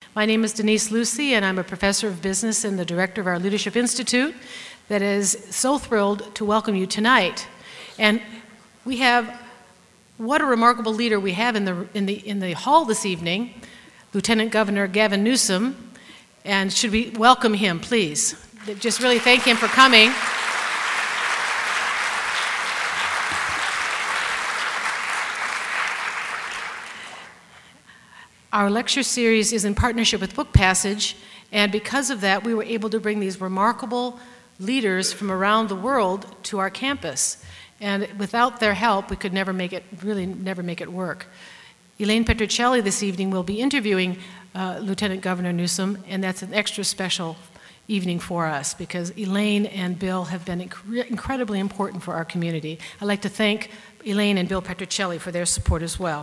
My name is Denise Lucy, and I'm a professor of business and the director of our Leadership Institute that is so thrilled to welcome you tonight. And we have, what a remarkable leader we have in the hall this evening, Lieutenant Governor Gavin Newsom. And should we welcome him, please? Just really thank him for coming. Our lecture series is in partnership with Book Passage, and because of that, we were able to bring these remarkable leaders from around the world to our campus. And without their help, we could never make it work. Elaine Petruccelli this evening will be interviewing Lieutenant Governor Newsom, and that's an extra special evening for us because Elaine and Bill have been incredibly important for our community. I'd like to thank Elaine and Bill Petruccelli for their support as well.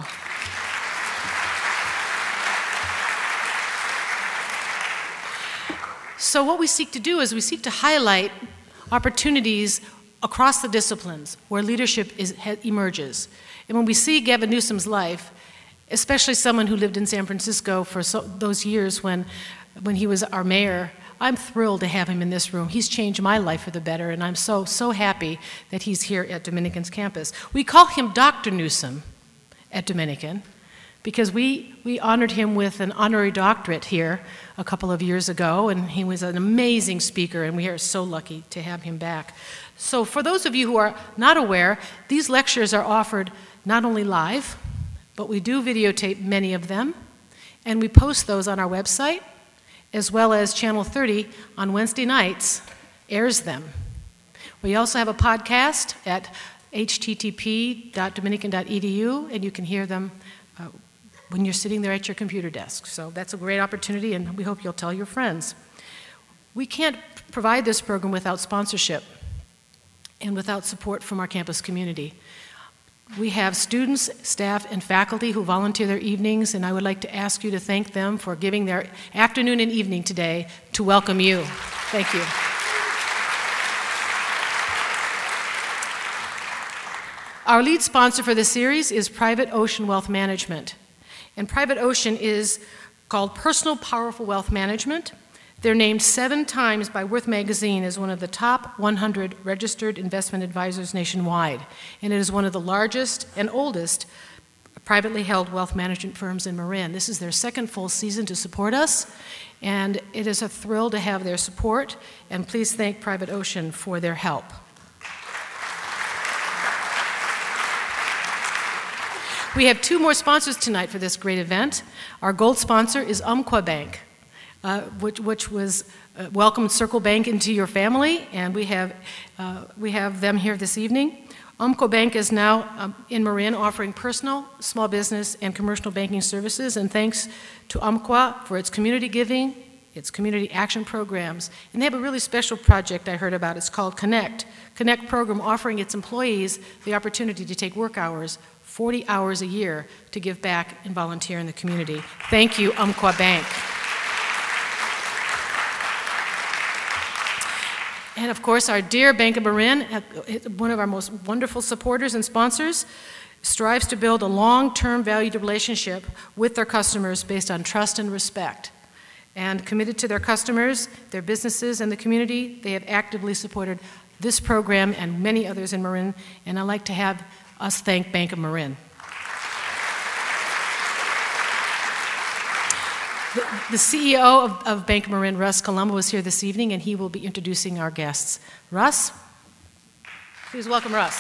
So what we seek to do is we seek to highlight opportunities across the disciplines where leadership emerges. And when we see Gavin Newsom's life, especially someone who lived in San Francisco for those years when he was our mayor, I'm thrilled to have him in this room. He's changed my life for the better, and I'm so happy that he's here at Dominican's campus. We call him Dr. Newsom at Dominican because we honored him with an honorary doctorate here a couple of years ago, and he was an amazing speaker, and we are so lucky to have him back. So for those of you who are not aware, these lectures are offered not only live, but we do videotape many of them, and we post those on our website, as well as Channel 30 on Wednesday nights airs them. We also have a podcast at http.dominican.edu, and you can hear them when you're sitting there at your computer desk. So that's a great opportunity, and we hope you'll tell your friends. We can't provide this program without sponsorship and without support from our campus community. We have students, staff, and faculty who volunteer their evenings, and I would like to ask you to thank them for giving their afternoon and evening today to welcome you. Thank you. Our lead sponsor for this series is Private Ocean Wealth Management. And Private Ocean is called Personal Powerful Wealth Management. They're named 7 times by Worth Magazine as one of the top 100 registered investment advisors nationwide. And it is one of the largest and oldest privately held wealth management firms in Marin. This is their second full season to support us, and it is a thrill to have their support. And please thank Private Ocean for their help. We have 2 more sponsors tonight for this great event. Our gold sponsor is Umpqua Bank, which was welcomed Circle Bank into your family, and we have them here this evening. Umpqua Bank is now in Marin offering personal, small business, and commercial banking services, and thanks to Umpqua for its community giving, its community action programs, and they have a really special project I heard about. It's called Connect. Connect program offering its employees the opportunity to take work hours 40 hours a year to give back and volunteer in the community. Thank you, Umpqua Bank. And of course, our dear Bank of Marin, one of our most wonderful supporters and sponsors, strives to build a long-term valued relationship with their customers based on trust and respect. And committed to their customers, their businesses, and the community, they have actively supported this program and many others in Marin, and I'd like to have us thank Bank of Marin. The CEO of Bank of Marin, Russ Colombo, is here this evening, and he will be introducing our guests. Russ? Please welcome Russ.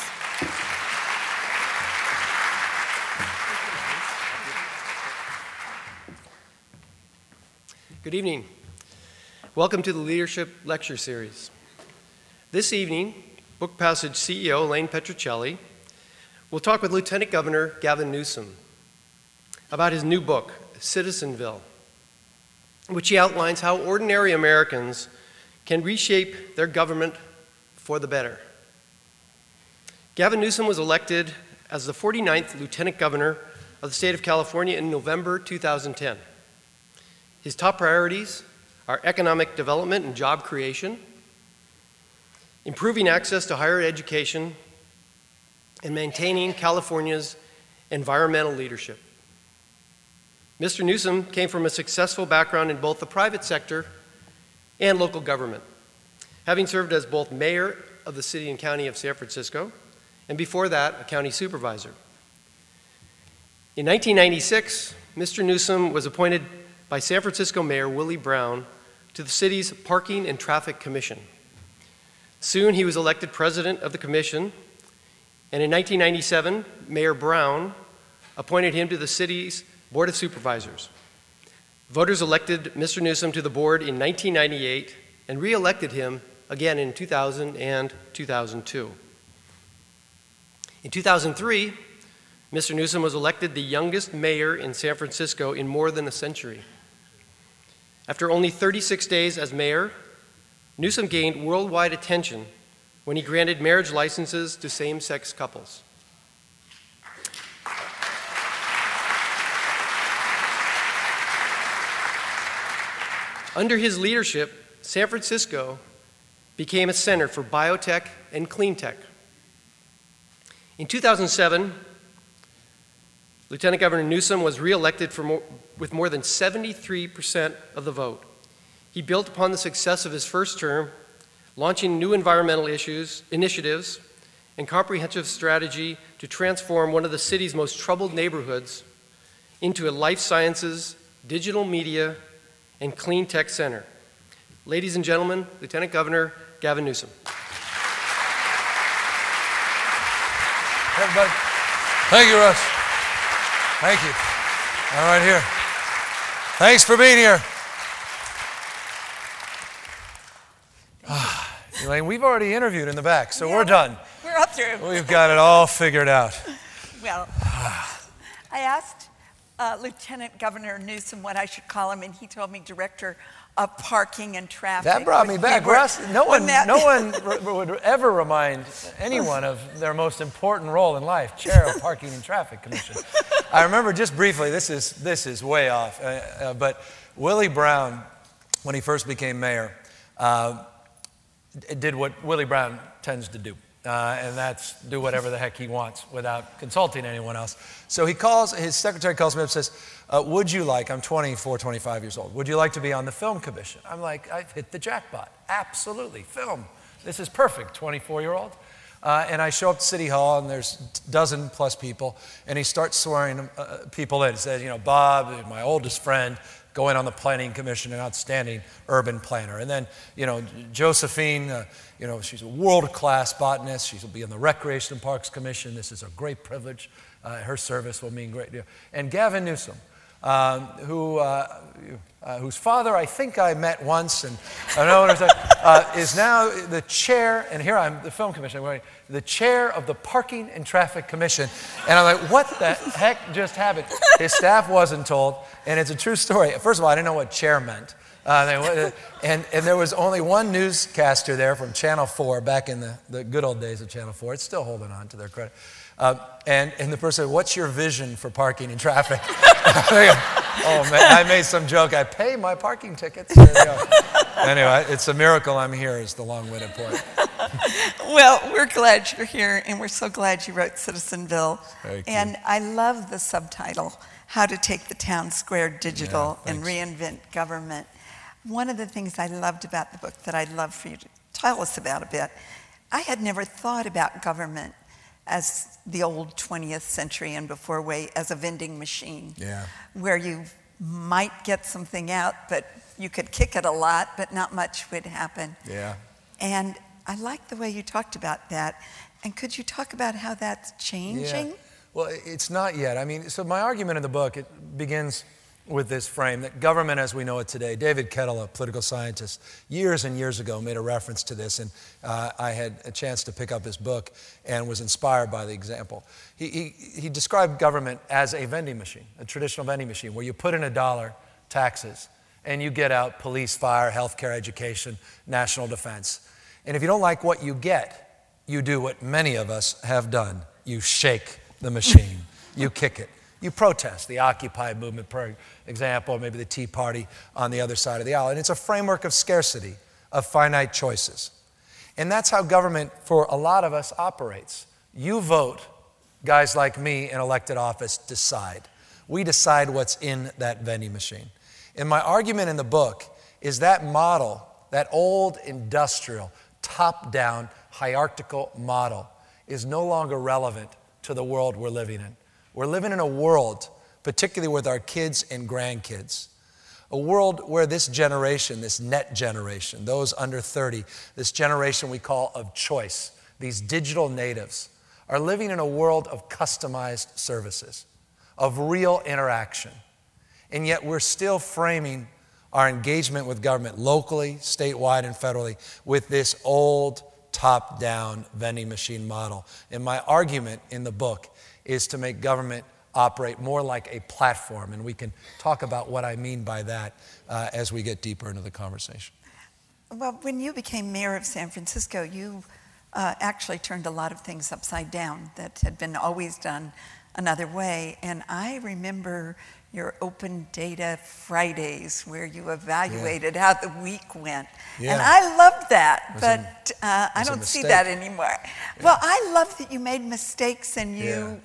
Good evening. Welcome to the Leadership Lecture Series. This evening, Book Passage CEO Elaine Petruccelli will talk with Lieutenant Governor Gavin Newsom about his new book, Citizenville, in which he outlines how ordinary Americans can reshape their government for the better. Gavin Newsom was elected as the 49th Lieutenant Governor of the state of California in November 2010. His top priorities are economic development and job creation, improving access to higher education, and maintaining California's environmental leadership. Mr. Newsom came from a successful background in both the private sector and local government, having served as both mayor of the city and county of San Francisco, and before that, a county supervisor. In 1996, Mr. Newsom was appointed by San Francisco Mayor Willie Brown to the city's Parking and Traffic Commission. Soon he was elected president of the commission, and in 1997, Mayor Brown appointed him to the city's Board of Supervisors. Voters elected Mr. Newsom to the board in 1998 and re-elected him again in 2000 and 2002. In 2003, Mr. Newsom was elected the youngest mayor in San Francisco in more than a century. After only 36 days as mayor, Newsom gained worldwide attention when he granted marriage licenses to same-sex couples. Under his leadership, San Francisco became a center for biotech and clean tech. In 2007, Lieutenant Governor Newsom was re-elected with more than 73% of the vote. He built upon the success of his first term, launching new environmental initiatives and comprehensive strategy to transform one of the city's most troubled neighborhoods into a life sciences, digital media, and clean tech center. Ladies and gentlemen, Lieutenant Governor Gavin Newsom. Everybody. Thank you, Russ. Thank you. All right, here. Thanks for being here. Elaine, we've already interviewed in the back, so we're done. We're up through. We've got it all figured out. Well, I asked Lieutenant Governor Newsom what I should call him, and he told me Director of Parking and Traffic. That brought me back, Russ. No one would ever remind anyone of their most important role in life, Chair of Parking and Traffic Commission. I remember just briefly, this is way off, but Willie Brown, when he first became mayor, did what Willie Brown tends to do. And that's do whatever the heck he wants without consulting anyone else. So his secretary calls me up and says, would you like, I'm 24, 25 years old, would you like to be on the film commission? I'm like, I've hit the jackpot. Absolutely, film. This is perfect, 24-year-old. And I show up to City Hall, and there's a dozen plus people, and he starts swearing people in. He says, Bob, my oldest friend, going on the planning commission, an outstanding urban planner. And then, Josephine, she's a world-class botanist. She'll be on the Recreation and Parks Commission. This is a great privilege. Her service will mean great deal. And Gavin Newsom, whose father I think I met once, and I know what I'm saying, is now the chair, and here I'm, the film commission, the chair of the Parking and Traffic Commission. And I'm like, what the heck just happened? His staff wasn't told, and it's a true story. First of all, I didn't know what chair meant. And there was only one newscaster there from Channel 4 back in the good old days of Channel 4. It's still holding on to their credit. And the person said, what's your vision for parking and traffic? Oh, man, I made some joke. I pay my parking tickets. There you go. Anyway, it's a miracle I'm here is the long-winded point. Well, we're glad you're here, and we're so glad you wrote Citizenville. Thank you. And I love the subtitle, How to Take the Town Square Digital and Reinvent Government. One of the things I loved about the book that I'd love for you to tell us about a bit, I had never thought about government as the old 20th century and before way as a vending machine, where you might get something out, but you could kick it a lot, but not much would happen. Yeah. And I like the way you talked about that. And could you talk about how that's changing? Yeah. Well, it's not yet. I mean, so my argument in the book, it begins with this frame that government as we know it today, David Kettle, a political scientist, years and years ago made a reference to this, and I had a chance to pick up his book and was inspired by the example. He described government as a vending machine, a traditional vending machine, where you put in $1, taxes, and you get out police, fire, healthcare, education, national defense. And if you don't like what you get, you do what many of us have done. You shake the machine, you kick it. You protest, the Occupy movement, for example, or maybe the Tea Party on the other side of the aisle. And it's a framework of scarcity, of finite choices. And that's how government, for a lot of us, operates. You vote, guys like me in elected office decide. We decide what's in that vending machine. And my argument in the book is that model, that old industrial, top-down, hierarchical model, is no longer relevant to the world we're living in. We're living in a world, particularly with our kids and grandkids, a world where this generation, this net generation, those under 30, this generation we call of choice, these digital natives, are living in a world of customized services, of real interaction. And yet we're still framing our engagement with government locally, statewide, and federally with this old top-down vending machine model. And my argument in the book is to make government operate more like a platform. And we can talk about what I mean by that as we get deeper into the conversation. Well, when you became mayor of San Francisco, you actually turned a lot of things upside down that had been always done another way. And I remember your Open Data Fridays where you evaluated how the week went. Yeah. And I loved that, but I don't see that anymore. Yeah. Well, I love that you made mistakes and you...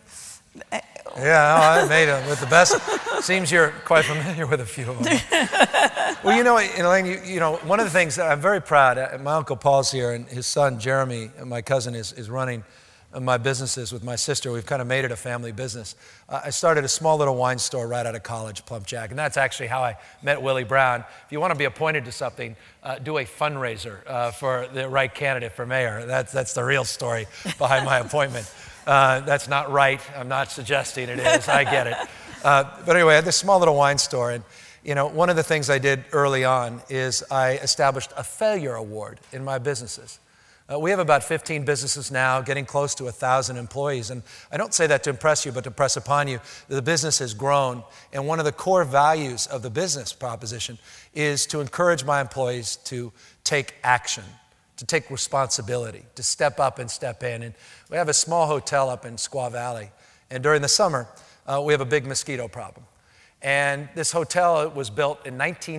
I made them with the best. Seems you're quite familiar with a few of them. Well, Elaine, you know, one of the things that I'm very proud of, my Uncle Paul's here, and his son Jeremy, my cousin, is running my businesses with my sister. We've kind of made it a family business. I started a small little wine store right out of college, Plump Jack, and that's actually how I met Willie Brown. If you want to be appointed to something, do a fundraiser for the right candidate for mayor. That's the real story behind my appointment. That's not right. I'm not suggesting it is. I get it. But anyway, I had this small little wine store, and you know, one of the things I did early on is I established a failure award in my businesses. We have about 15 businesses now, getting close to 1,000 employees. And I don't say that to impress you, but to press upon you that the business has grown. And one of the core values of the business proposition is to encourage my employees to take action, to take responsibility, to step up and step in. And we have a small hotel up in Squaw Valley. And during the summer, we have a big mosquito problem. And this hotel was built in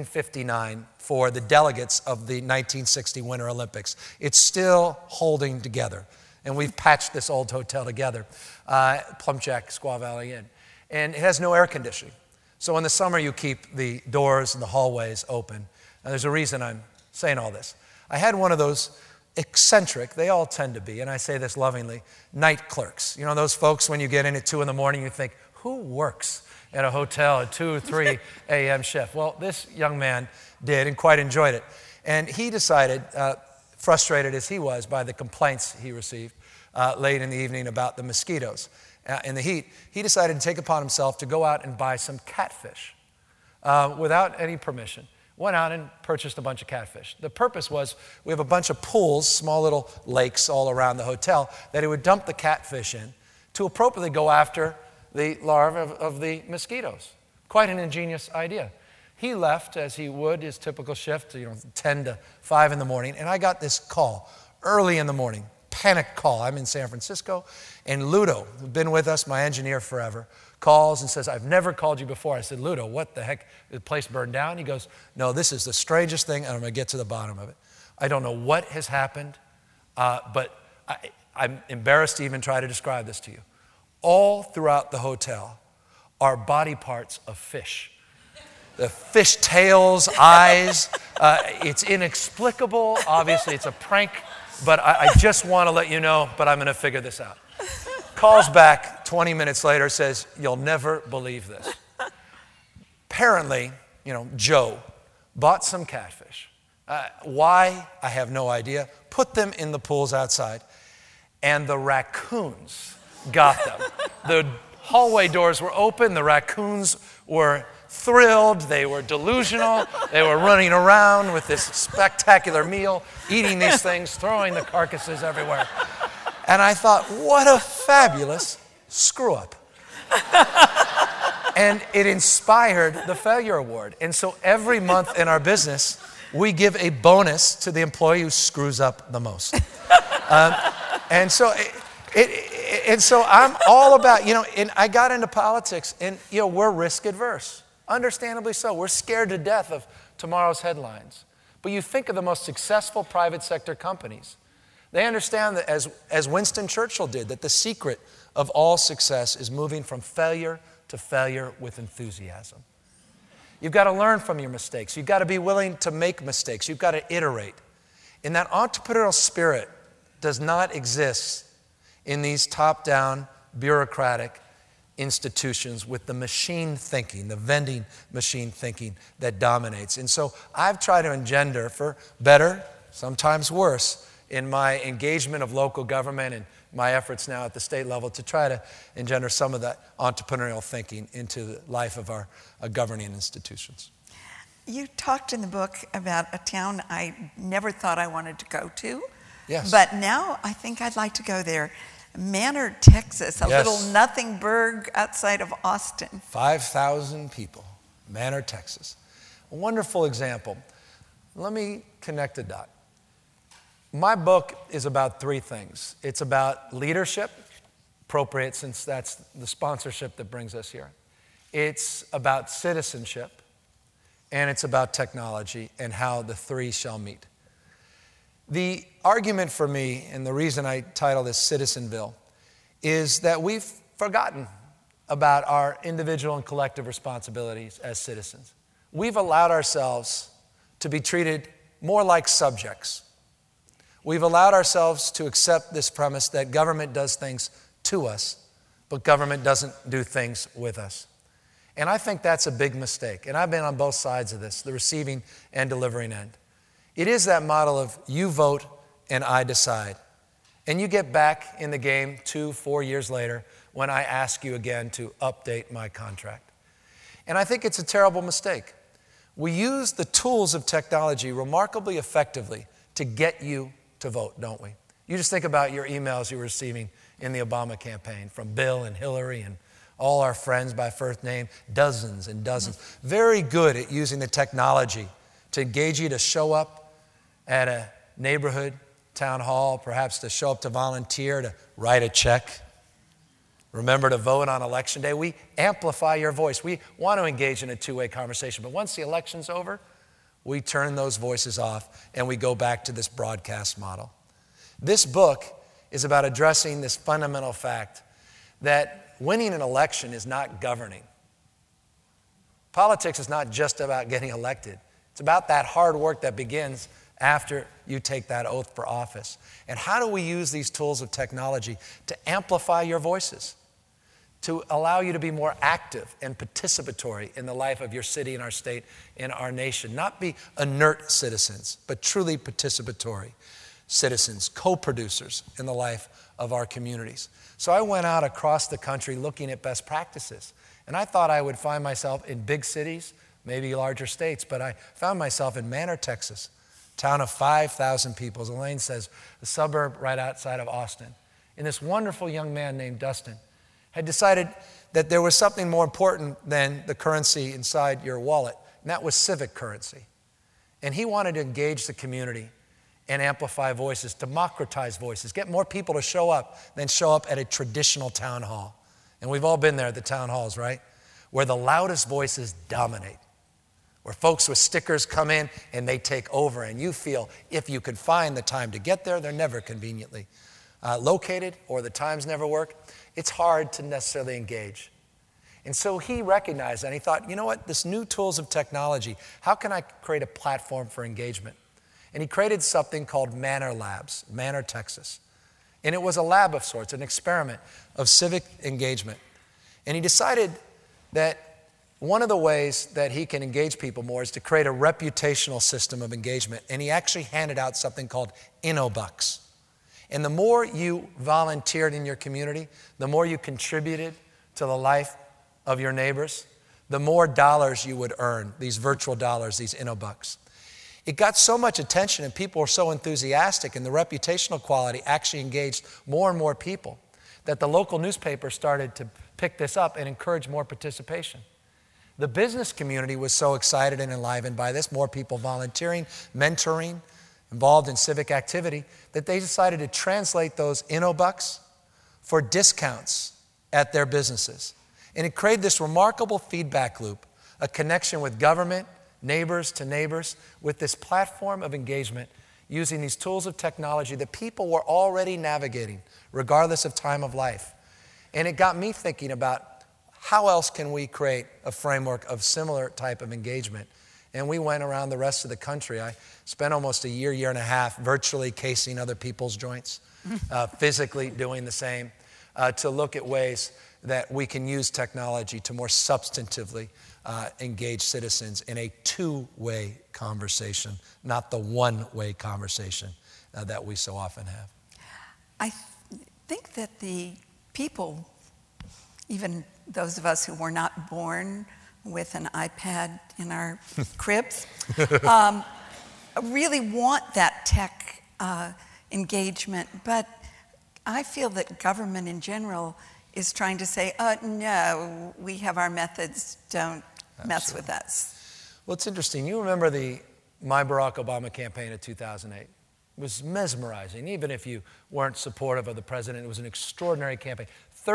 1959 for the delegates of the 1960 Winter Olympics. It's still holding together. And we've patched this old hotel together, Plump Jack Squaw Valley Inn. And it has no air conditioning. So in the summer, you keep the doors and the hallways open. And there's a reason I'm saying all this. I had one of those eccentric, they all tend to be, and I say this lovingly, night clerks. You know, those folks when you get in at 2 in the morning, you think, who works at a hotel at 2 or 3 a.m. shift? Well, this young man did and quite enjoyed it. And he decided, frustrated as he was by the complaints he received late in the evening about the mosquitoes and the heat, he decided to take upon himself to go out and buy some catfish without any permission. Went out and purchased a bunch of catfish. The purpose was we have a bunch of pools, small little lakes all around the hotel that he would dump the catfish in to appropriately go after the larvae of the mosquitoes. Quite an ingenious idea. He left, as he would, his typical shift, 10 to 5 in the morning, and I got this call early in the morning, panic call. I'm in San Francisco, and Ludo, who's been with us, my engineer forever, calls and says, I've never called you before. I said, Ludo, what the heck? The place burned down? He goes, no, this is the strangest thing, and I'm going to get to the bottom of it. I don't know what has happened, but I'm embarrassed to even try to describe this to you. All throughout the hotel are body parts of fish. The fish tails, eyes. It's inexplicable. Obviously, it's a prank, but I just want to let you know, but I'm going to figure this out. Calls back 20 minutes later, says, you'll never believe this. Apparently, Joe bought some catfish. Why? I have no idea. Put them in the pools outside, and the raccoons got them. The hallway doors were open. The raccoons were thrilled. They were delusional. They were running around with this spectacular meal, eating these things, throwing the carcasses everywhere. And I thought, what a fabulous screw up. And it inspired the Failure Award. And so every month in our business, we give a bonus to the employee who screws up the most. And so I'm all about, and I got into politics, and, we're risk adverse. Understandably so. We're scared to death of tomorrow's headlines. But you think of the most successful private sector companies. They understand that, as Winston Churchill did, that the secret of all success is moving from failure to failure with enthusiasm. You've got to learn from your mistakes. You've got to be willing to make mistakes. You've got to iterate. And that entrepreneurial spirit does not exist in these top-down, bureaucratic institutions with the machine thinking, the vending machine thinking that dominates. And so I've tried to engender, for better, sometimes worse, in my engagement of local government and my efforts now at the state level to try to engender some of that entrepreneurial thinking into the life of our governing institutions. You talked in the book about a town I never thought I wanted to go to. Yes. But now I think I'd like to go there. Manor, Texas, a Yes. little nothing burg outside of Austin. 5,000 people, Manor, Texas. A wonderful example. Let me connect a dot. My book is about three things. It's about leadership, appropriate since that's the sponsorship that brings us here. It's about citizenship, and it's about technology and how the three shall meet. The argument for me, and the reason I title this Citizenville, is that we've forgotten about our individual and collective responsibilities as citizens. We've allowed ourselves to be treated more like subjects. We've allowed ourselves to accept this premise that government does things to us, but government doesn't do things with us. And I think that's a big mistake. And I've been on both sides of this, the receiving and delivering end. It is that model of you vote and I decide. And you get back in the game 2-4 years later when I ask you again to update my contract. And I think it's a terrible mistake. We use the tools of technology remarkably effectively to get you to vote, don't we? You just think about your emails you were receiving in the Obama campaign from Bill and Hillary and all our friends by first name, dozens and dozens. Very good at using the technology to engage you to show up at a neighborhood town hall, perhaps to show up to volunteer, to write a check. Remember to vote on election day. We amplify your voice. We want to engage in a two-way conversation, but once the election's over, we turn those voices off and we go back to this broadcast model. This book is about addressing this fundamental fact that winning an election is not governing. Politics is not just about getting elected. It's about that hard work that begins after you take that oath for office. And how do we use these tools of technology to amplify your voices, to allow you to be more active and participatory in the life of your city and our state and our nation? Not be inert citizens, but truly participatory citizens, co-producers in the life of our communities. So I went out across the country looking at best practices. And I thought I would find myself in big cities, maybe larger states, but I found myself in Manor, Texas, town of 5,000 people. As Elaine says, a suburb right outside of Austin. And this wonderful young man named Dustin had decided that there was something more important than the currency inside your wallet, and that was civic currency. And he wanted to engage the community and amplify voices, democratize voices, get more people to show up than show up at a traditional town hall. And we've all been there at the town halls, right? Where the loudest voices dominate, where folks with stickers come in and they take over, and you feel if you could find the time to get there, they're never conveniently located or the times never work. It's hard to necessarily engage. And so he recognized that, and he thought, you know what, this new tools of technology, how can I create a platform for engagement? And he created something called Manor Labs, Manor, Texas. And it was a lab of sorts, an experiment of civic engagement. And he decided that one of the ways that he can engage people more is to create a reputational system of engagement. And he actually handed out something called InnoBucks. And the more you volunteered in your community, the more you contributed to the life of your neighbors, the more dollars you would earn, these virtual dollars, these InnoBucks. It got so much attention and people were so enthusiastic, and the reputational quality actually engaged more and more people, that the local newspaper started to pick this up and encourage more participation. The business community was so excited and enlivened by this, more people volunteering, mentoring, involved in civic activity, that they decided to translate those InnoBucks for discounts at their businesses. And it created this remarkable feedback loop, a connection with government, neighbors to neighbors, with this platform of engagement using these tools of technology that people were already navigating, regardless of time of life. And it got me thinking about how else can we create a framework of similar type of engagement? And we went around the rest of the country. I spent almost a year and a half virtually casing other people's joints, physically doing the same, to look at ways that we can use technology to more substantively engage citizens in a two-way conversation, not the one-way conversation that we so often have. I think that the people, even those of us who were not born with an iPad in our cribs, really want that tech engagement. But I feel that government in general is trying to say, no, we have our methods, don't mess with us. Well, it's interesting. You remember the My Barack Obama campaign of 2008. It was mesmerizing. Even if you weren't supportive of the president, it was an extraordinary campaign.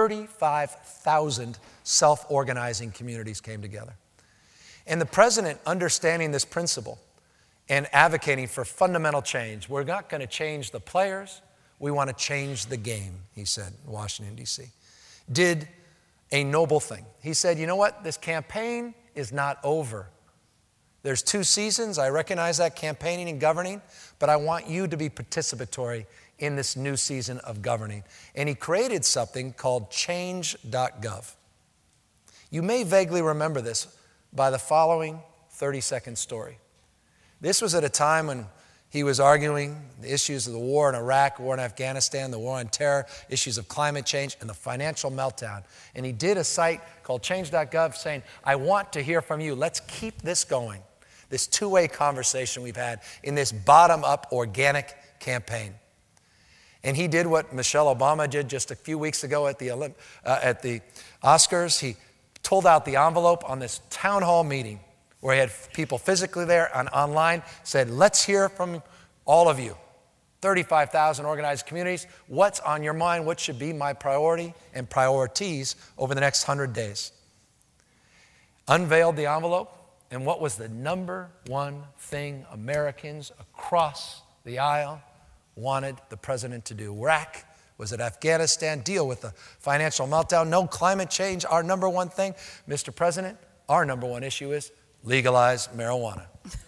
35,000 self-organizing communities came together. And the president, understanding this principle and advocating for fundamental change, we're not going to change the players, we want to change the game, he said in Washington, D.C., did a noble thing. He said, you know what, this campaign is not over. There's 2 seasons. I recognize that, campaigning and governing, but I want you to be participatory in this new season of governing. And he created something called change.gov. You may vaguely remember this by the following 30-second story. This was at a time when he was arguing the issues of the war in Iraq, war in Afghanistan, the war on terror, issues of climate change, and the financial meltdown. And he did a site called change.gov saying, I want to hear from you. Let's keep this going, this two-way conversation we've had in this bottom-up organic campaign. And he did what Michelle Obama did just a few weeks ago at the Oscars. He pulled out the envelope on this town hall meeting where he had people physically there and online, said, let's hear from all of you. 35,000 organized communities. What's on your mind? What should be my priority and priorities over the next 100 days? Unveiled the envelope, and what was the number one thing Americans across the aisle wanted the president to do? Iraq? Was it Afghanistan? Deal with the financial meltdown? No, climate change, our number one thing. Mr. President, our number one issue is legalize marijuana.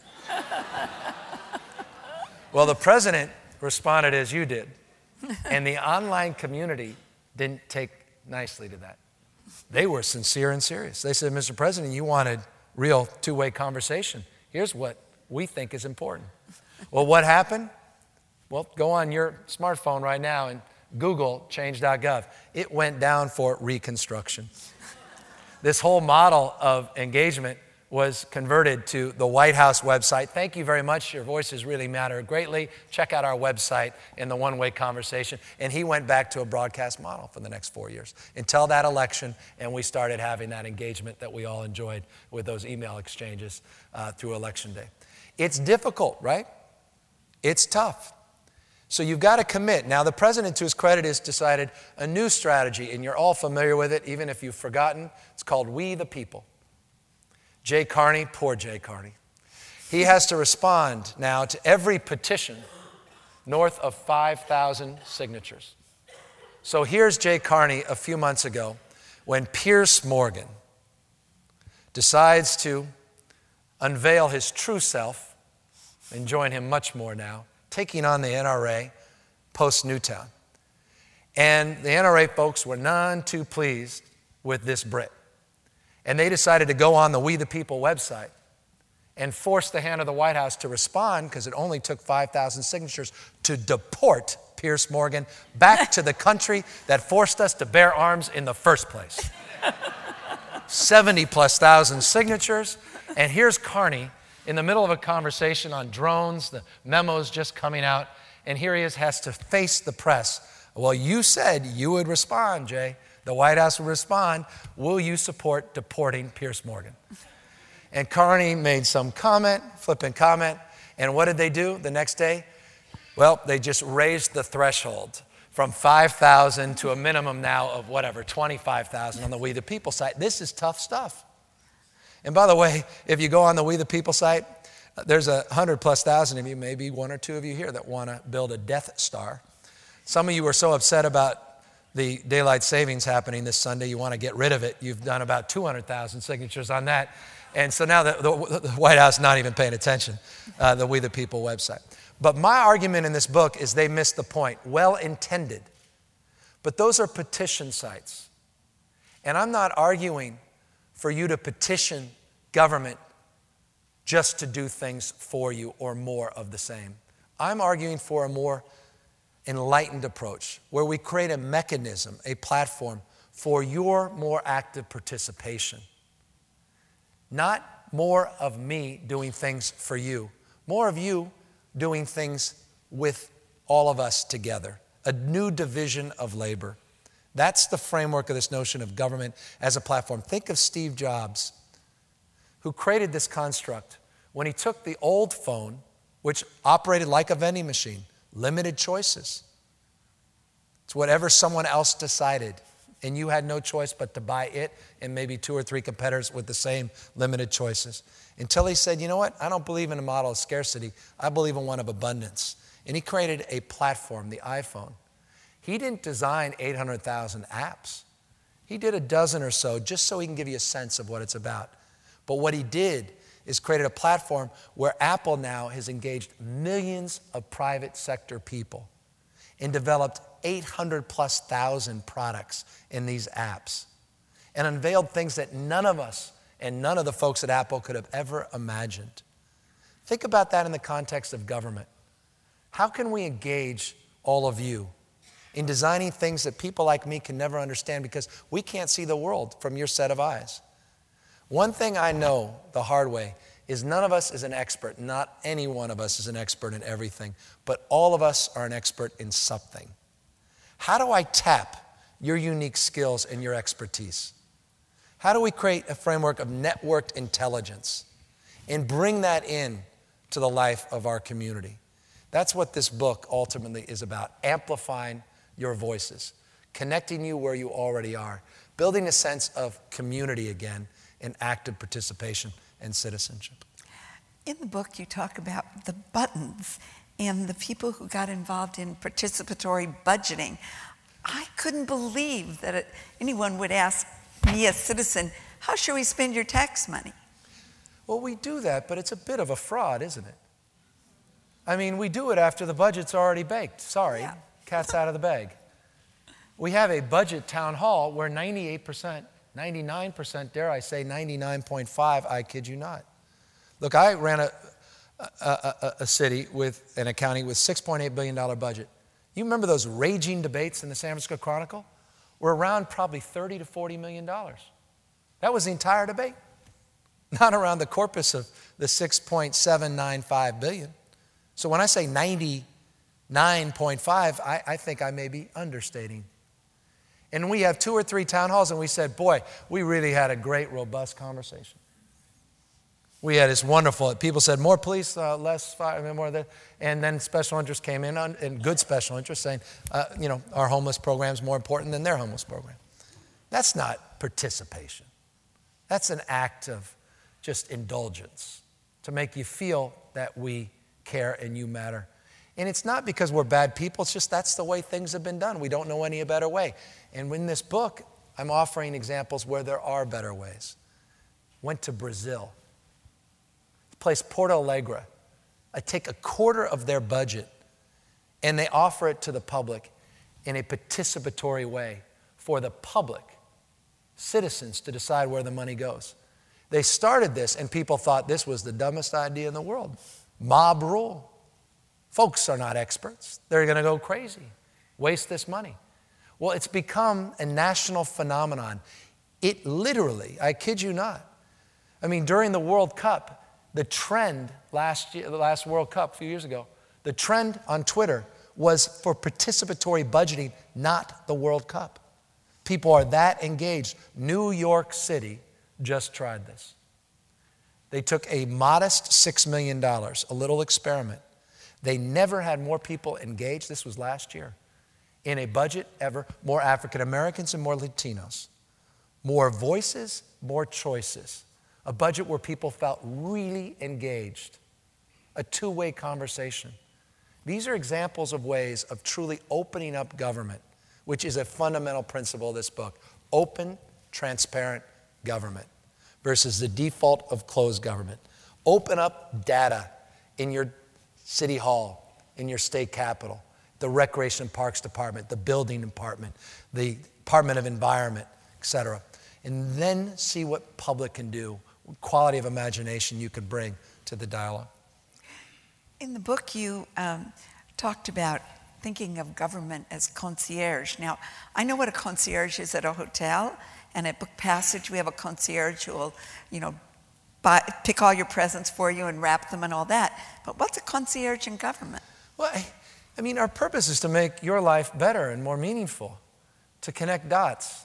Well, the president responded as you did, and the online community didn't take nicely to that. They were sincere and serious. They said, Mr. President, you wanted real two-way conversation. Here's what we think is important. Well, what happened? Well, go on your smartphone right now and Google change.gov. It went down for reconstruction. This whole model of engagement was converted to the White House website. Thank you very much. Your voices really matter greatly. Check out our website in the one-way conversation. And he went back to a broadcast model for the next 4 years until that election, and we started having that engagement that we all enjoyed with those email exchanges through Election Day. It's difficult, right? It's tough. So you've got to commit. Now, the president, to his credit, has decided a new strategy, and you're all familiar with it, even if you've forgotten. It's called We the People. Jay Carney, poor Jay Carney. He has to respond now to every petition north of 5,000 signatures. So here's Jay Carney a few months ago when Piers Morgan decides to unveil his true self and join him much more now, taking on the NRA post-Newtown. And the NRA folks were none too pleased with this Brit. And they decided to go on the We the People website and force the hand of the White House to respond, because it only took 5,000 signatures, to deport Piers Morgan back to the country that forced us to bear arms in the first place. 70,000+ signatures. And here's Carney in the middle of a conversation on drones, the memos just coming out, and here he is, has to face the press. Well, you said you would respond, Jay. The White House would respond, will you support deporting Piers Morgan? And Carney made some comment, flippant comment, and what did they do the next day? Well, they just raised the threshold from 5,000 to a minimum now of 25,000 on the We the People site. This is tough stuff. And by the way, if you go on the We the People site, there's 100,000+ of you, maybe one or two of you here, that want to build a Death Star. Some of you are so upset about the daylight savings happening this Sunday. You want to get rid of it. You've done about 200,000 signatures on that. And so now the White House not even paying attention, the We the People website. But my argument in this book is they missed the point. Well-intended. But those are petition sites. And I'm not arguing for you to petition government just to do things for you or more of the same. I'm arguing for a more enlightened approach where we create a mechanism, a platform for your more active participation. Not more of me doing things for you, more of you doing things with all of us together. A new division of labor. That's the framework of this notion of government as a platform. Think of Steve Jobs, who created this construct when he took the old phone, which operated like a vending machine, limited choices. It's whatever someone else decided, and you had no choice but to buy it and maybe 2 or 3 competitors with the same limited choices. Until he said, you know what, I don't believe in a model of scarcity, I believe in one of abundance. And he created a platform, the iPhone. He didn't design 800,000 apps. He did a dozen or so just so he can give you a sense of what it's about. But what he did is created a platform where Apple now has engaged millions of private sector people and developed 800,000+ products in these apps and unveiled things that none of us and none of the folks at Apple could have ever imagined. Think about that in the context of government. How can we engage all of you in designing things that people like me can never understand because we can't see the world from your set of eyes? One thing I know the hard way is none of us is an expert. Not any one of us is an expert in everything, but all of us are an expert in something. How do I tap your unique skills and your expertise? How do we create a framework of networked intelligence and bring that in to the life of our community? That's what this book ultimately is about, amplifying your voices, connecting you where you already are, building a sense of community again and active participation and citizenship. In the book, you talk about the buttons and the people who got involved in participatory budgeting. I couldn't believe that anyone would ask me, a citizen, how should we spend your tax money? Well, we do that, but it's a bit of a fraud, isn't it? I mean, we do it after the budget's already baked. Sorry, yeah. Cat's out of the bag. We have a budget town hall where 98%, 99%, dare I say 99.5%, I kid you not. Look, I ran a city with an county with $6.8 billion budget. You remember those raging debates in the San Francisco Chronicle? We're around probably $30 to $40 million. That was the entire debate. Not around the corpus of the $6.795 billion. So when I say 99.5, I think I may be understating. And we have 2 or 3 town halls, and we said, boy, we really had a great, robust conversation. We had this wonderful, people said, more police, less fire, more of that. And then special interests came in, and good special interests saying, our homeless program is more important than their homeless program. That's not participation. That's an act of just indulgence to make you feel that we care and you matter. And it's not because we're bad people, it's just that's the way things have been done. We don't know any better way. And in this book, I'm offering examples where there are better ways. Went to Brazil. Place Porto Alegre. I take a quarter of their budget and they offer it to the public in a participatory way for the public, citizens, to decide where the money goes. They started this and people thought this was the dumbest idea in the world. Mob rule. Folks are not experts. They're going to go crazy, waste this money. Well, it's become a national phenomenon. It literally, I kid you not, I mean, during the World Cup, the trend the last World Cup a few years ago, the trend on Twitter was for participatory budgeting, not the World Cup. People are that engaged. New York City just tried this. They took a modest $6 million, a little experiment. They never had more people engaged, this was last year, in a budget ever, more African Americans and more Latinos. More voices, more choices. A budget where people felt really engaged. A two-way conversation. These are examples of ways of truly opening up government which is a fundamental principle of this book. Open, transparent government versus the default of closed government. Open up data in your city hall, in your state capitol, the Recreation and Parks Department, the Building Department, the Department of Environment, et cetera. And then see what public can do, what quality of imagination you can bring to the dialogue. In the book, you talked about thinking of government as concierge. Now, I know what a concierge is at a hotel, and at Book Passage, we have a concierge who will, pick all your presents for you and wrap them and all that. But what's a concierge in government? Well, I mean, our purpose is to make your life better and more meaningful, to connect dots,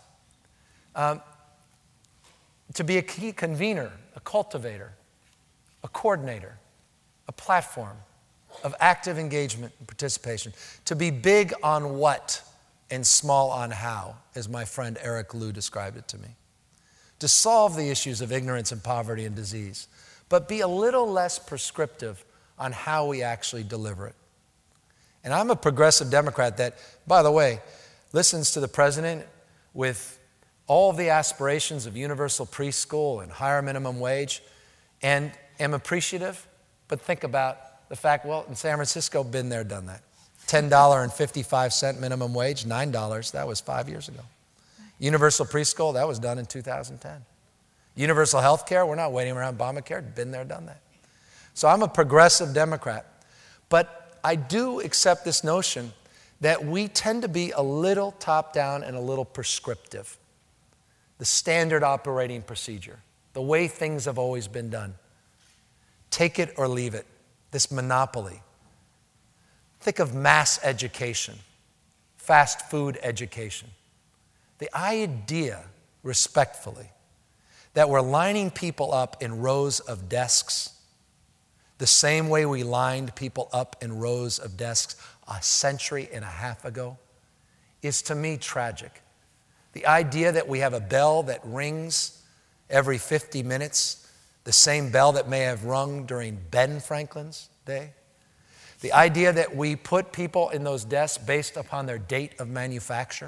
to be a key convener, a cultivator, a coordinator, a platform of active engagement and participation, to be big on what and small on how, as my friend Eric Liu described it to me. To solve the issues of ignorance and poverty and disease, but be a little less prescriptive on how we actually deliver it. And I'm a progressive Democrat that, by the way, listens to the president with all of the aspirations of universal preschool and higher minimum wage, and am appreciative, but think about the fact, well, in San Francisco, been there, done that. $10.55 minimum wage, $9, that was 5 years ago. Universal preschool, that was done in 2010. Universal health care, we're not waiting around Obamacare, been there, done that. So I'm a progressive Democrat, but I do accept this notion that we tend to be a little top-down and a little prescriptive. The standard operating procedure, the way things have always been done. Take it or leave it, this monopoly. Think of mass education, fast food education. The idea, respectfully, that we're lining people up in rows of desks the same way we lined people up in rows of desks a century and a half ago is, to me, tragic. The idea that we have a bell that rings every 50 minutes, the same bell that may have rung during Ben Franklin's day. The idea that we put people in those desks based upon their date of manufacture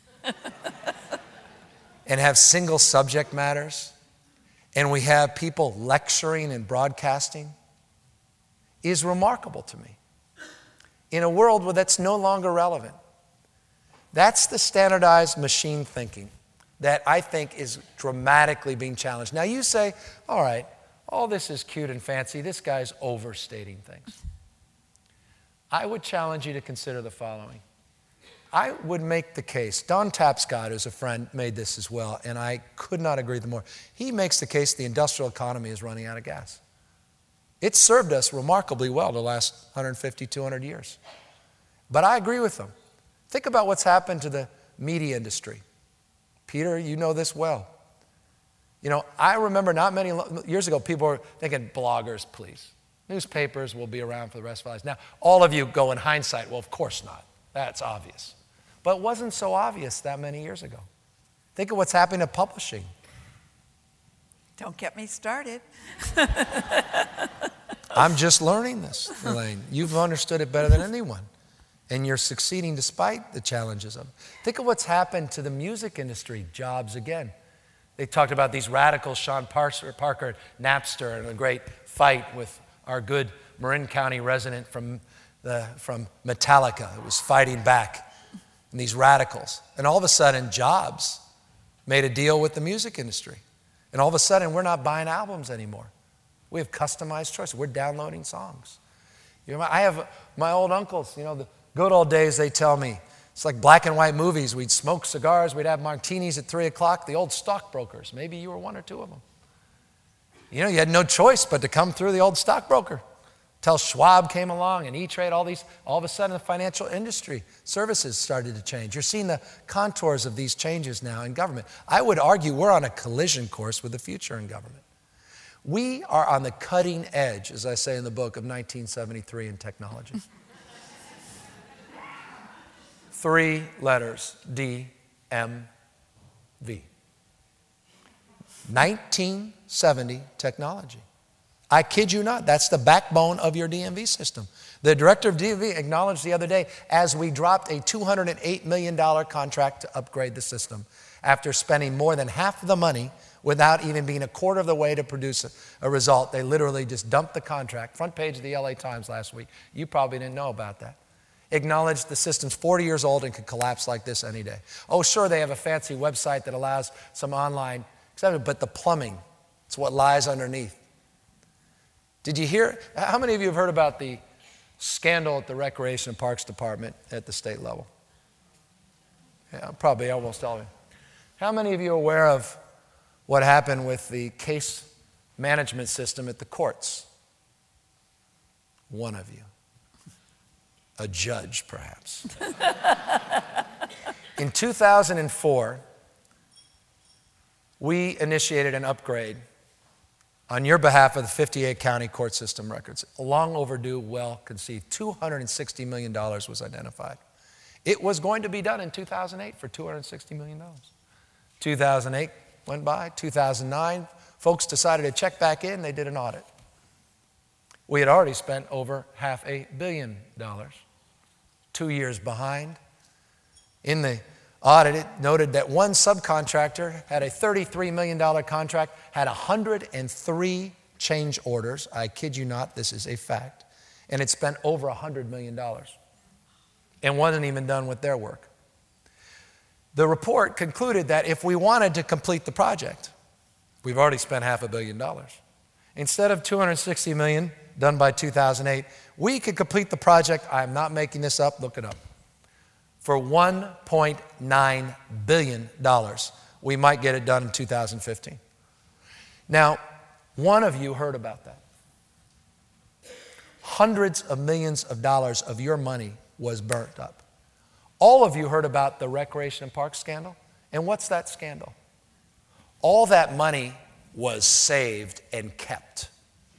and have single subject matters, and we have people lecturing and broadcasting, is remarkable to me. In a world where that's no longer relevant. That's the standardized machine thinking that I think is dramatically being challenged. Now you say, all right, all this is cute and fancy. This guy's overstating things. I would challenge you to consider the following. I would make the case, Don Tapscott, who's a friend, made this as well, and I could not agree with him more. He makes the case the industrial economy is running out of gas. It's served us remarkably well the last 150, 200 years. But I agree with him. Think about what's happened to the media industry. Peter, you know this well. I remember not many years ago, people were thinking, bloggers, please. Newspapers will be around for the rest of our lives. Now, all of you go in hindsight, well, of course not. That's obvious. But it wasn't so obvious that many years ago. Think of what's happening to publishing. Don't get me started. I'm just learning this, Elaine. You've understood it better than anyone. And you're succeeding despite the challenges of it. Think of what's happened to the music industry, jobs again. They talked about these radicals, Sean Parker, Napster, and a great fight with our good Marin County resident from Metallica who was fighting back. And these radicals. And all of a sudden, Jobs made a deal with the music industry. And all of a sudden, we're not buying albums anymore. We have customized choices. We're downloading songs. I have my old uncles, the good old days, they tell me. It's like black and white movies. We'd smoke cigars. We'd have martinis at 3 o'clock. The old stockbrokers. Maybe you were one or two of them. You had no choice but to come through the old stockbroker. Till Schwab came along and E-Trade, all of a sudden the financial industry services started to change. You're seeing the contours of these changes now in government. I would argue we're on a collision course with the future in government. We are on the cutting edge, as I say in the book, of 1973 in technology. 3 letters, DMV. 1970 technology. I kid you not. That's the backbone of your DMV system. The director of DMV acknowledged the other day as we dropped a $208 million contract to upgrade the system after spending more than half of the money without even being a quarter of the way to produce a result. They literally just dumped the contract. Front page of the LA Times last week. You probably didn't know about that. Acknowledged the system's 40 years old and could collapse like this any day. Oh, sure, they have a fancy website that allows some online, but the plumbing, it's what lies underneath. Did you hear? How many of you have heard about the scandal at the Recreation and Parks Department at the state level? Yeah, probably almost all of you. How many of you are aware of what happened with the case management system at the courts? One of you. A judge, perhaps. In 2004, we initiated an upgrade on your behalf of the 58 county court system records. Long overdue, well conceived. $260 million was identified. It was going to be done in 2008 for $260 million. 2008 went by. 2009, folks decided to check back in. They did an audit. We had already spent over $500 million. 2 years behind. In the audit, it noted that one subcontractor had a $33 million contract, had 103 change orders. I kid you not, this is a fact. And it spent over $100 million and wasn't even done with their work. The report concluded that if we wanted to complete the project, we've already spent $500 million. Instead of $260 million done by 2008, we could complete the project, I'm not making this up, look it up, for $1.9 billion. We might get it done in 2015. Now, one of you heard about that. Hundreds of millions of dollars of your money was burnt up. All of you heard about the Recreation and Parks scandal. And what's that scandal? All that money was saved and kept.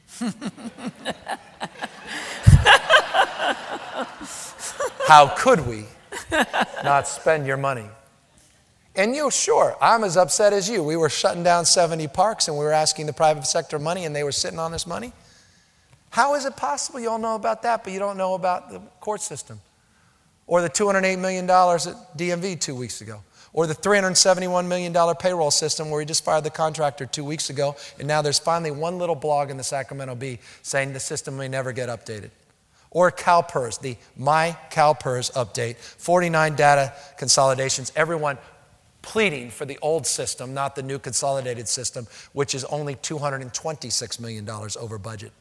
How could we not spend your money? And you, sure, I'm as upset as you. We were shutting down 70 parks and we were asking the private sector money and they were sitting on this money. How is it possible you all know about that, but you don't know about the court system? Or the $208 million at DMV 2 weeks ago? Or the $371 million payroll system where we just fired the contractor 2 weeks ago, and now there's finally one little blog in the Sacramento Bee saying the system may never get updated. Or CalPERS, the My CalPERS update, 49 data consolidations, everyone pleading for the old system, not the new consolidated system, which is only $226 million over budget.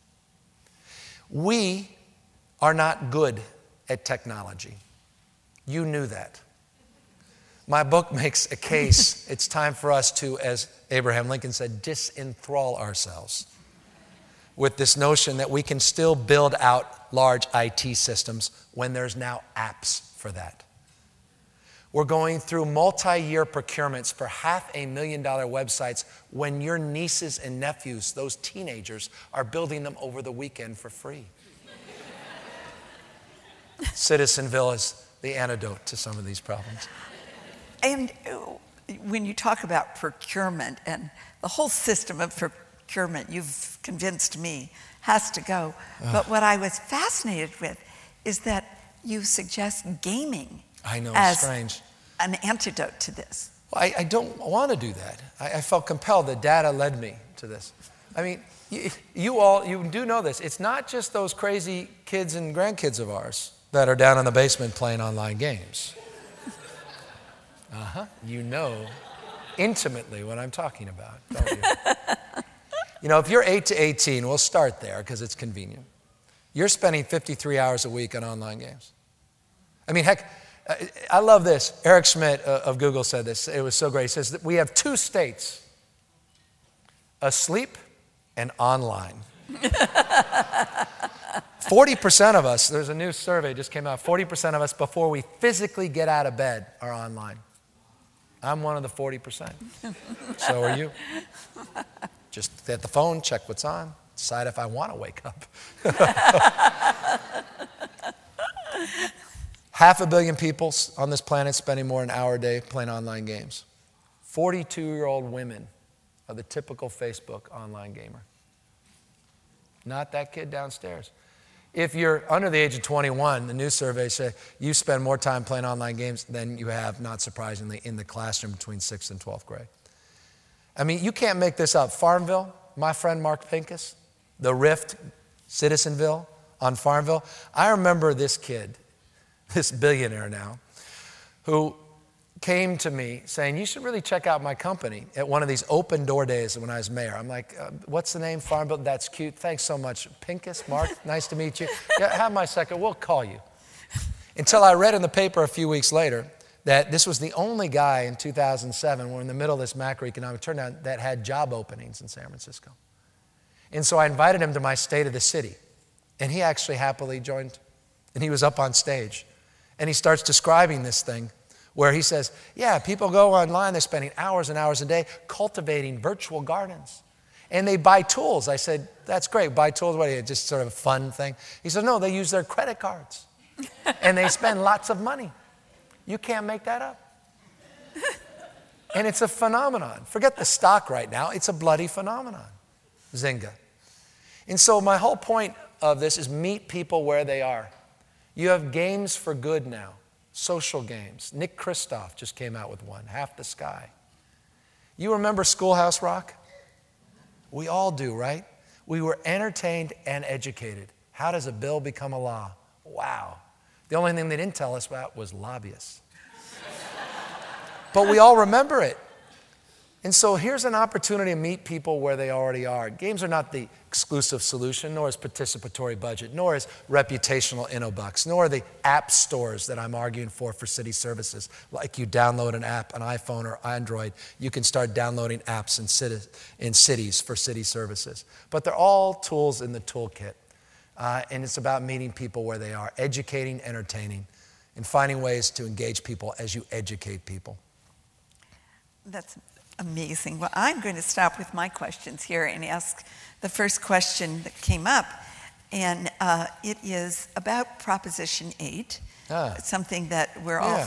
We are not good at technology. You knew that. My book makes a case. It's time for us to, as Abraham Lincoln said, disenthrall ourselves with this notion that we can still build out large IT systems when there's now apps for that. We're going through multi-year procurements for $500,000 websites when your nieces and nephews, those teenagers, are building them over the weekend for free. Citizenville is the antidote to some of these problems. And when you talk about procurement and the whole system of procurement, you've convinced me, has to go. But what I was fascinated with is that you suggest gaming as strange. An antidote to this. Well, I don't want to do that. I felt compelled. The data led me to this. I mean, you do know this. It's not just those crazy kids and grandkids of ours that are down in the basement playing online games. You know intimately what I'm talking about, don't you? You know, if you're 8 to 18, we'll start there because it's convenient. You're spending 53 hours a week on online games. I mean, heck, I love this. Eric Schmidt of Google said this. It was so great. He says that we have two states, asleep and online. 40% of us, there's a new survey just came out, 40% of us before we physically get out of bed are online. I'm one of the 40%. So are you. Just hit the phone, check what's on, decide if I want to wake up. 500 million people on this planet spending more than an hour a day playing online games. 42-year-old women are the typical Facebook online gamer. not that kid downstairs. If you're under the age of 21, the new surveys say you spend more time playing online games than you have, not surprisingly, in the classroom between 6th and 12th grade. I mean, you can't make this up. Farmville, my friend Mark Pincus, the Rift, Citizenville on Farmville. I remember this kid, this billionaire now, who came to me saying, you should really check out my company at one of these open door days when I was mayor. I'm like, what's the name? Farmville? That's cute. Thanks so much. Pincus, Mark, nice to meet you. Yeah, have my second. We'll call you. Until I read in the paper a few weeks later that this was the only guy in 2007, we're in the middle of this macroeconomic turnaround, that had job openings in San Francisco. And so I invited him to my State of the City. And he actually happily joined. And he was up on stage. And he starts describing this thing where he says, yeah, people go online, they're spending hours and hours a day cultivating virtual gardens. And they buy tools. I said, that's great, buy tools, what are you, just sort of a fun thing? He said, no, they use their credit cards. And they spend lots of money. You can't make that up. And it's a phenomenon. Forget the stock right now, it's a bloody phenomenon. Zynga. And so my whole point of this is meet people where they are. You have games for good now. Social games. Nick Kristof just came out with one, Half the Sky. You remember Schoolhouse Rock? We all do, right? We were entertained and educated. How does a bill become a law? Wow. The only thing they didn't tell us about was lobbyists. But we all remember it. And so here's an opportunity to meet people where they already are. Games are not the exclusive solution, nor is participatory budget, nor is reputational InnoBucks, nor are the app stores that I'm arguing for city services. Like you download an app, an iPhone or Android, you can start downloading apps in cities for city services. But they're all tools in the toolkit. And it's about meeting people where they are, educating, entertaining, and finding ways to engage people as you educate people. That's amazing. Well, I'm going to stop with my questions here and ask the first question that came up. And it is about Proposition 8. It's something that we're all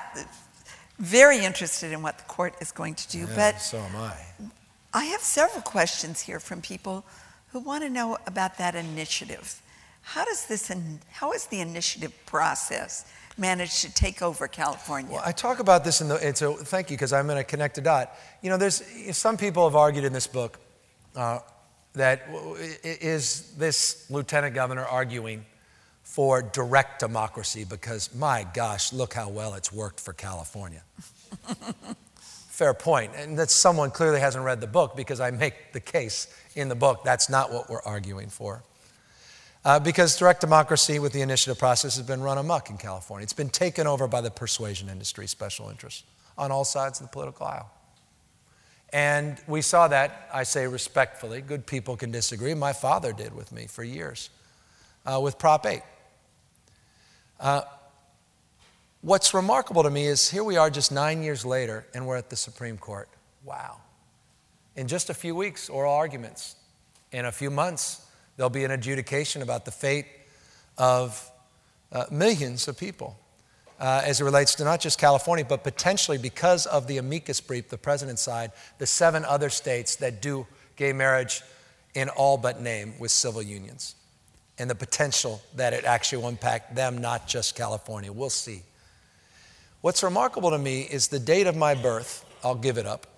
very interested in what the court is going to do. Yeah, but so am I. I have several questions here from people who want to know about that initiative. How is the initiative process managed to take over California? Well, I talk about this thank you, because I'm going to connect a dot. You know, some people have argued in this book that is this lieutenant governor arguing for direct democracy because, my gosh, look how well it's worked for California. Fair point. And that someone clearly hasn't read the book because I make the case in the book that's not what we're arguing for. Because direct democracy with the initiative process has been run amok in California. It's been taken over by the persuasion industry, special interests, on all sides of the political aisle. And we saw that, I say respectfully, good people can disagree. My father did with me for years, with Prop 8. What's remarkable to me is here we are just 9 years later, and we're at the Supreme Court. Wow. In just a few weeks, oral arguments. In a few months, there'll be an adjudication about the fate of millions of people as it relates to not just California, but potentially because of the amicus brief, the president's side, the 7 other states that do gay marriage in all but name with civil unions, and the potential that it actually will impact them, not just California. We'll see. What's remarkable to me is the date of my birth, I'll give it up,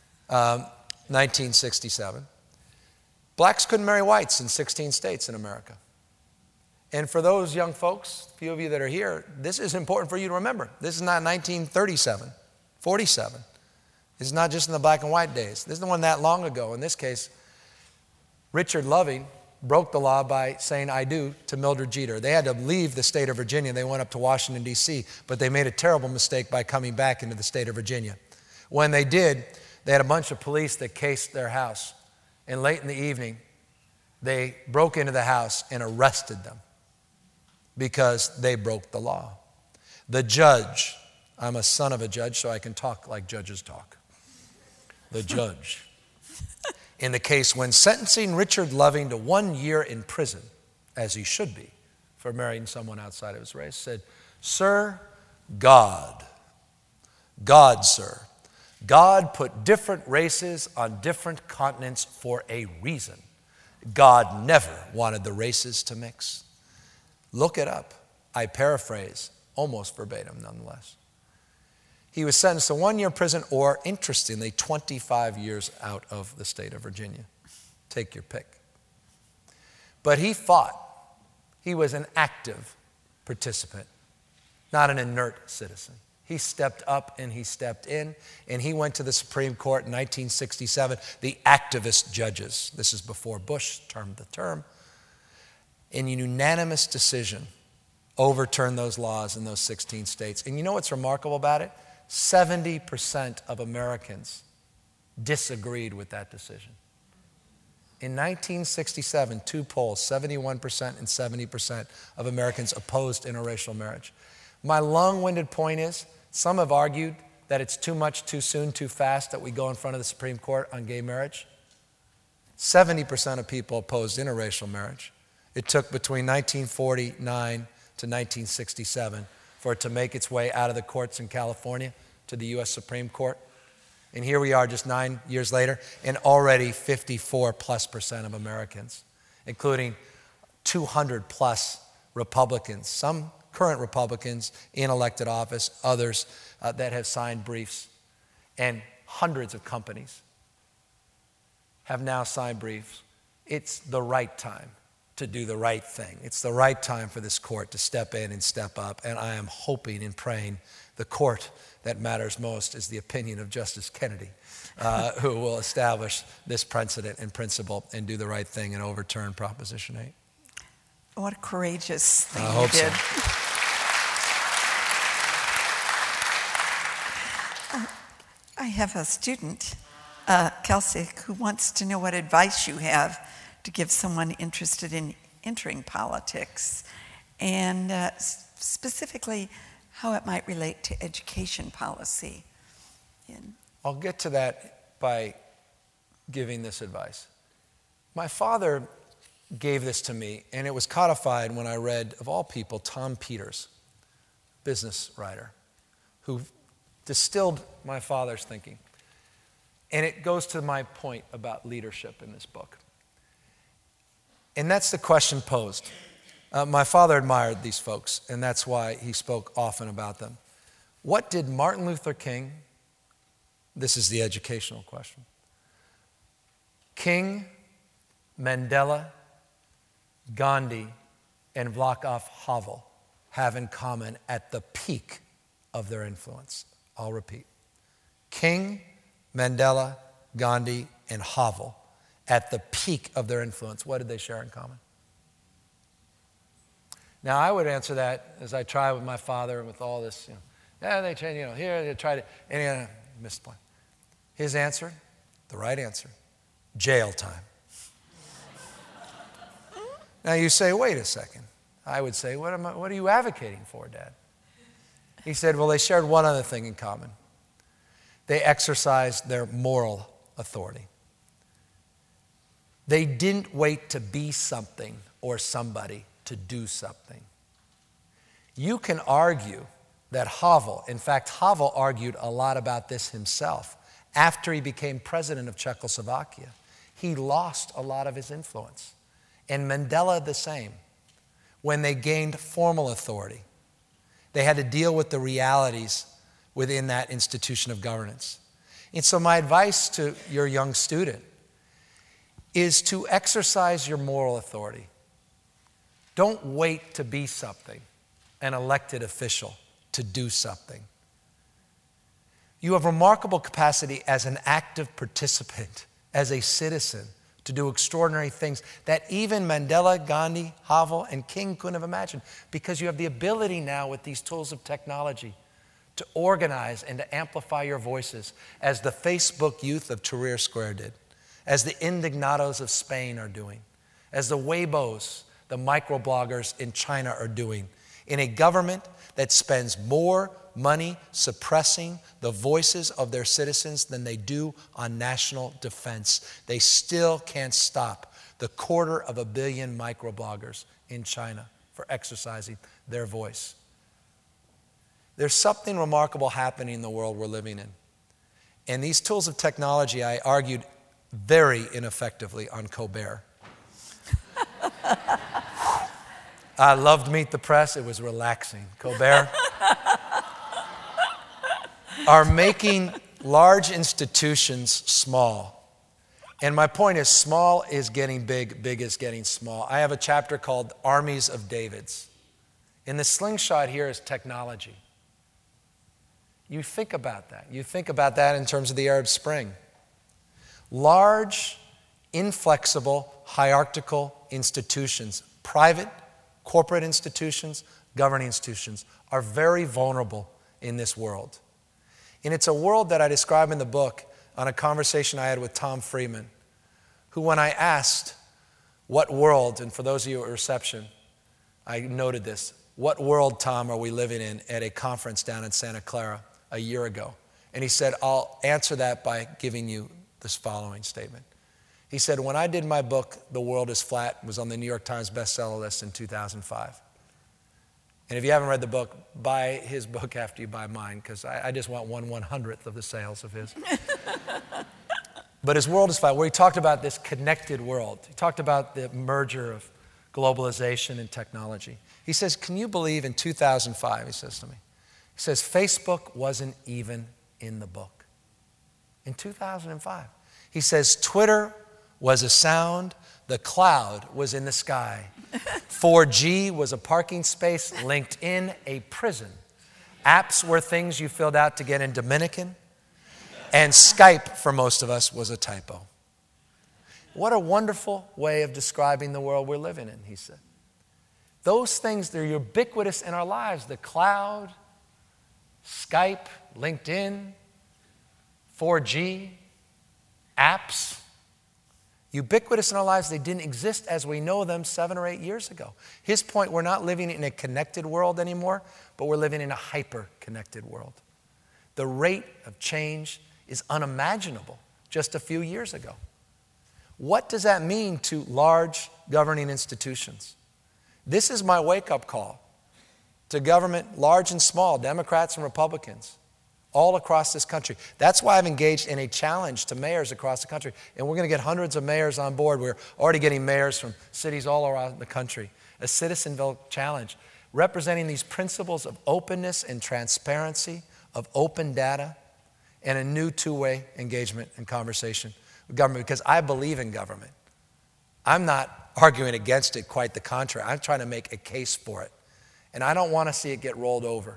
1967. Blacks couldn't marry whites in 16 states in America. And for those young folks, a few of you that are here, this is important for you to remember. This is not 1937, 47. This is not just in the black and white days. This is the one that long ago. In this case, Richard Loving broke the law by saying I do to Mildred Jeter. They had to leave the state of Virginia. They went up to Washington, D.C., but they made a terrible mistake by coming back into the state of Virginia. When they did, they had a bunch of police that cased their house. And late in the evening, they broke into the house and arrested them because they broke the law. The judge, I'm a son of a judge, so I can talk like judges talk. The judge, in the case when sentencing Richard Loving to 1 year in prison, as he should be, for marrying someone outside of his race, said, "Sir, God, sir, God put different races on different continents for a reason. God never wanted the races to mix. Look it up. I paraphrase, almost verbatim nonetheless. He was sentenced to 1 year in prison or, interestingly, 25 years out of the state of Virginia. Take your pick. But he fought. He was an active participant, not an inert citizen. He stepped up and he stepped in, and he went to the Supreme Court in 1967. The activist judges, this is before Bush termed the term, in a unanimous decision, overturned those laws in those 16 states. And you know what's remarkable about it? 70% of Americans disagreed with that decision. In 1967, two polls, 71% and 70% of Americans opposed interracial marriage. My long-winded point is, some have argued that it's too much, too soon, too fast that we go in front of the Supreme Court on gay marriage. 70% of people opposed interracial marriage. It took between 1949 to 1967 for it to make its way out of the courts in California to the U.S. Supreme Court. And here we are just 9 years later, and already 54+% of Americans, including 200+ Republicans, some current Republicans in elected office, others that have signed briefs, and hundreds of companies have now signed briefs. It's the right time to do the right thing. It's the right time for this court to step in and step up, and I am hoping and praying the court that matters most is the opinion of Justice Kennedy, who will establish this precedent and principle and do the right thing and overturn Proposition 8. What a courageous thing I hope you did. So. I have a student, Kelsey, who wants to know what advice you have to give someone interested in entering politics, and specifically how it might relate to education policy. I'll get to that by giving this advice. My father gave this to me, and it was codified when I read, of all people, Tom Peters, business writer, who distilled my father's thinking. And it goes to my point about leadership in this book. And that's the question posed. My father admired these folks, and that's why he spoke often about them. What did Martin Luther King, this is the educational question, King, Mandela, Gandhi, and Václav Havel have in common at the peak of their influence? I'll repeat. King, Mandela, Gandhi, and Havel at the peak of their influence. What did they share in common? Now, I would answer that as I try with my father and with all this, they tried, here they tried it, and missed the point. His answer, the right answer, jail time. Now you say, wait a second. I would say, what are you advocating for, Dad? He said, well, they shared one other thing in common. They exercised their moral authority. They didn't wait to be something or somebody to do something. You can argue that Havel, in fact, Havel argued a lot about this himself. After he became president of Czechoslovakia, he lost a lot of his influence. And Mandela the same. When they gained formal authority, they had to deal with the realities within that institution of governance. And so my advice to your young student is to exercise your moral authority. Don't wait to be something, an elected official, to do something. You have remarkable capacity as an active participant, as a citizen, to do extraordinary things that even Mandela, Gandhi, Havel, and King couldn't have imagined, because you have the ability now with these tools of technology to organize and to amplify your voices, as the Facebook youth of Tahrir Square did, as the Indignados of Spain are doing, as the Weibos, the microbloggers in China are doing, in a government that spends more money suppressing the voices of their citizens than they do on national defense. They still can't stop the 250 million microbloggers in China for exercising their voice. There's something remarkable happening in the world we're living in. And these tools of technology, I argued very ineffectively on Colbert. I loved Meet the Press. It was relaxing. Colbert are making large institutions small. And my point is, small is getting big, big is getting small. I have a chapter called Armies of Davids. And the slingshot here is technology. You think about that. You think about that in terms of the Arab Spring. Large, inflexible, hierarchical institutions, private, corporate institutions, governing institutions, are very vulnerable in this world. And it's a world that I describe in the book on a conversation I had with Tom Friedman, who, when I asked, what world, and for those of you at reception, I noted this, what world, Tom, are we living in, at a conference down in Santa Clara a year ago? And he said, I'll answer that by giving you this following statement. He said, when I did my book, The World is Flat, it was on the New York Times bestseller list in 2005. And if you haven't read the book, buy his book after you buy mine, because I just want 1/100th of the sales of his. But his World is Flat, where he talked about this connected world. He talked about the merger of globalization and technology. He says, can you believe in 2005, he says to me, he says, Facebook wasn't even in the book. In 2005. He says, Twitter was a sound, the cloud was in the sky. 4G was a parking space, LinkedIn a prison. Apps were things you filled out to get in Dominican. And Skype, for most of us, was a typo. What a wonderful way of describing the world we're living in, he said. Those things, they're ubiquitous in our lives. The cloud, Skype, LinkedIn, 4G, apps. Ubiquitous in our lives, they didn't exist as we know them 7 or 8 years ago. His point, we're not living in a connected world anymore, but we're living in a hyper-connected world. The rate of change is unimaginable just a few years ago. What does that mean to large governing institutions? This is my wake-up call to government, large and small, Democrats and Republicans, all across this country. That's why I've engaged in a challenge to mayors across the country. And we're going to get hundreds of mayors on board. We're already getting mayors from cities all around the country. A Citizenville challenge representing these principles of openness and transparency, of open data, and a new two-way engagement and conversation with government, because I believe in government. I'm not arguing against it, quite the contrary. I'm trying to make a case for it. And I don't want to see it get rolled over.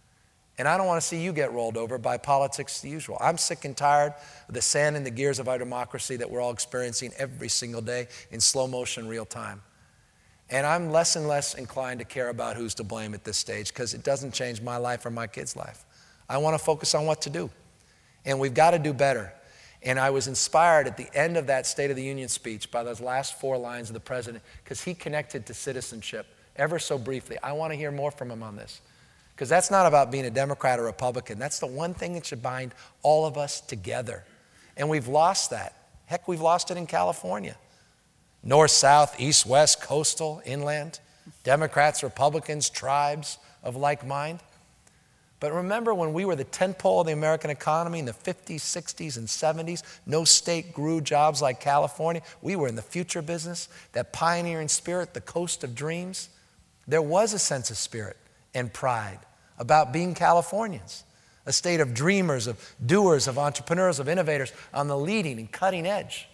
And I don't want to see you get rolled over by politics as usual. I'm sick and tired of the sand in the gears of our democracy that we're all experiencing every single day in slow motion, real time. And I'm less and less inclined to care about who's to blame at this stage, because it doesn't change my life or my kids' life. I want to focus on what to do. And we've got to do better. And I was inspired at the end of that State of the Union speech by those last 4 lines of the president, because he connected to citizenship ever so briefly. I want to hear more from him on this. Because that's not about being a Democrat or Republican. That's the one thing that should bind all of us together. And we've lost that. Heck, we've lost it in California. North, south, east, west, coastal, inland. Democrats, Republicans, tribes of like mind. But remember when we were the tentpole of the American economy in the 50s, 60s, and 70s, no state grew jobs like California. We were in the future business, that pioneering spirit, the coast of dreams. There was a sense of spirit and pride about being Californians, a state of dreamers, of doers, of entrepreneurs, of innovators on the leading and cutting edge.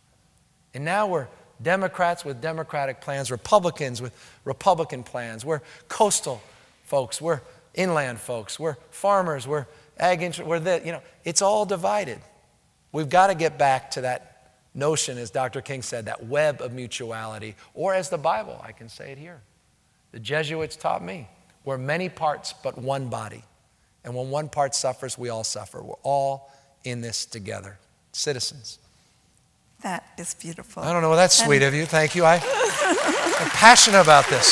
And now we're Democrats with Democratic plans, Republicans with Republican plans. We're coastal folks, we're inland folks, we're farmers, we're ag, it's all divided. We've got to get back to that notion, as Dr. King said, that web of mutuality, or as the Bible, I can say it here. The Jesuits taught me, we're many parts but one body. And when one part suffers, we all suffer. We're all in this together. Citizens. That is beautiful. I don't know, that's sweet of you. Thank you. I'm passionate about this.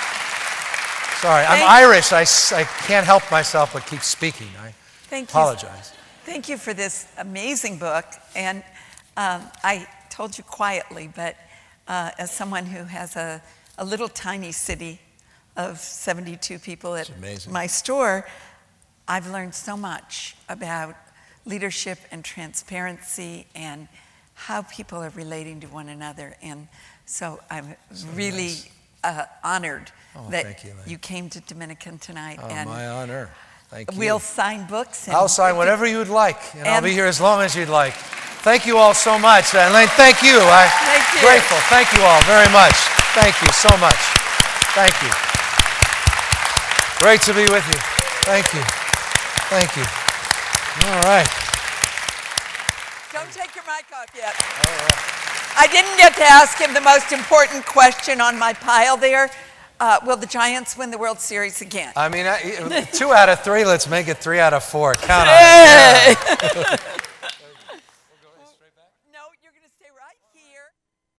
Sorry, I'm Irish. I can't help myself but keep speaking. I apologize. Thank you for this amazing book. And I told you quietly, but as someone who has a little tiny city of 72 people at my store, I've learned so much about leadership and transparency and how people are relating to one another. And so I'm really honored that thank you, Elaine. you came to Dominican tonight. Oh, and my honor. Thank you. we'll sign books. I'll sign whatever you'd like, and I'll and- be here as long as you'd like. Thank you all so much. Elaine, thank you. I'm Thank you. grateful. Thank you all very much. Thank you so much. Thank you. Great to be with you. Thank you. Thank you. All right. Don't take your mic off yet. I didn't get to ask him the most important question on my pile there. Will the Giants win the World Series again? I mean, 2 out of 3, let's make it 3 out of 4. Count on it. Hey! Yeah.